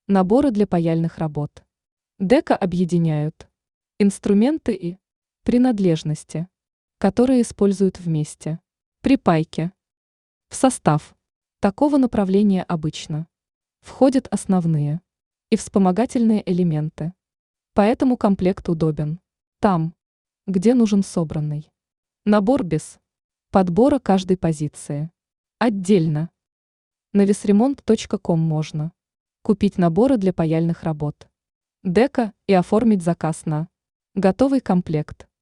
Наборы для паяльных работ. Дека объединяют инструменты и принадлежности, которые используют вместе. При пайке. В состав такого направления обычно входят основные и вспомогательные элементы. Поэтому комплект удобен там, где нужен собранный набор без подбора каждой позиции. Отдельно. На весремонт.ком можно купить наборы для паяльных работ. Дека и оформить заказ на готовый комплект.